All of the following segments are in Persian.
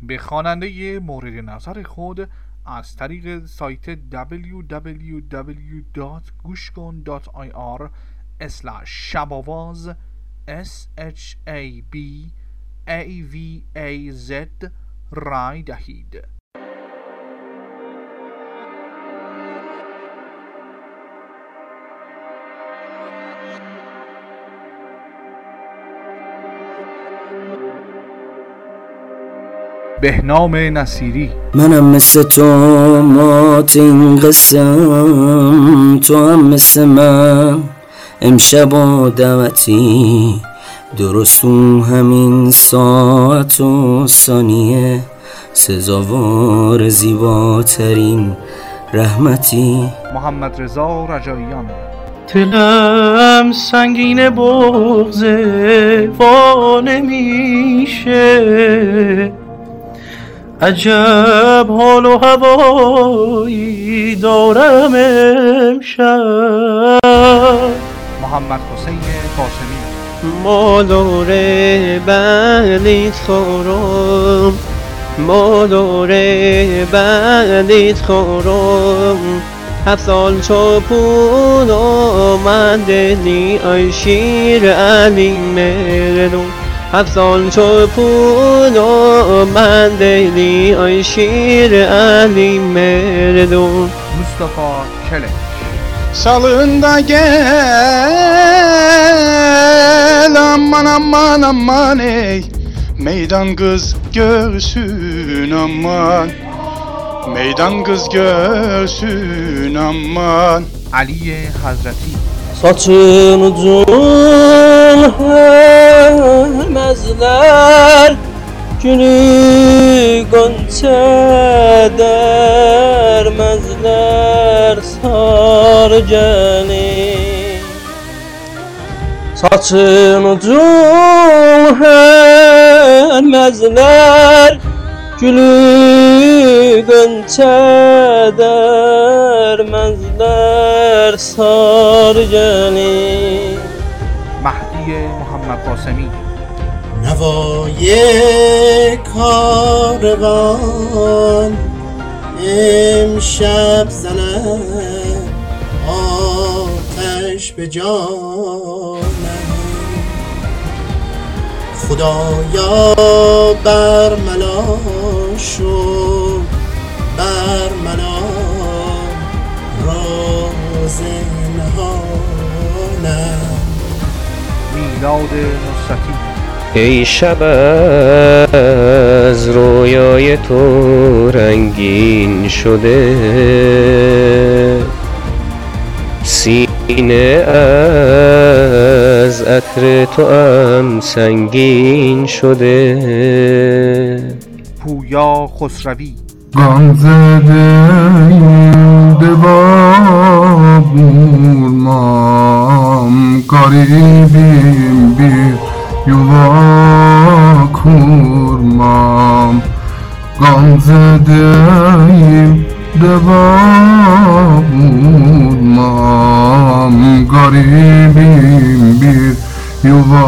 به خواننده مورد نظر خود از طریق سایت www.gushkon.ir/shabavaz SHABAVAZ رای دهید. بهنام نصیری. منم مثل تو مات این قسم، تو هم مثل من امشب و دعوتی، درست اون همین ساعت و ثانیه سزاوار زیباترین رحمتی. محمد رضا رجاییان. دلم سنگین بغضه وا نمیشه، عجب حال و هوایی دارم امشب. محمد حسین قاسمی. ماداره بلیت خورم، ماداره بلیت خورم، 7 سال چاپون آمده نی ای شیر علی مردم، 7 سال چاپون آمده نی ای شیر علی مردم. مصطفی کلک. Salında gel aman aman aman ey, meydan kız görsün aman, meydan kız görsün aman. علی حضرتی. Saçın uzun hörmezler, gülü gonca dermezler sar gelin. Saçın uzun hörmezler, gülü gonca dermezler sar gelin. مهدی محمد قاسمی. نوای کاروان امشب زند آتش به جانم، خدایا برملا شو برملا راز نهانم. میلاد نصرتی. ای شب از رویای تو رنگین شده، سینه از عطر تو هم سنگین شده. پویا خسروی. غم زده دبابور مام، قریبیم بی yuva kurmam. Gam zedeyim deva bulmam, garibim bir yuva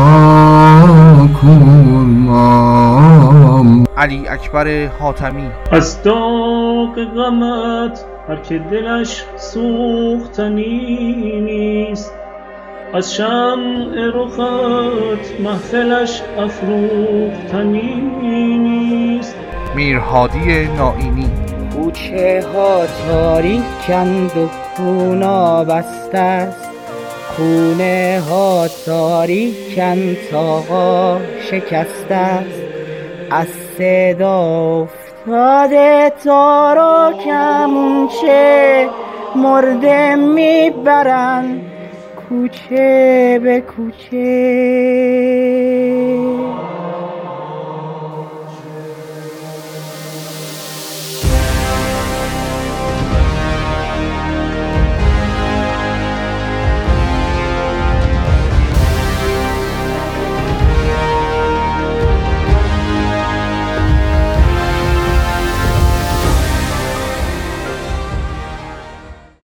kurmam. علی اکبر حاتمی. از داغ غمت هر که دلش سوختنی نیست، از شمع رخت محفلش افروختنی نیست. میرهادی نائینی. کوچه ها تاریکند و خونا بسته است، خونه ها تاریکند تاقا شکسته است، از صدا افتاده تار و کمونچه مرده میبرند کوچه به کوچه.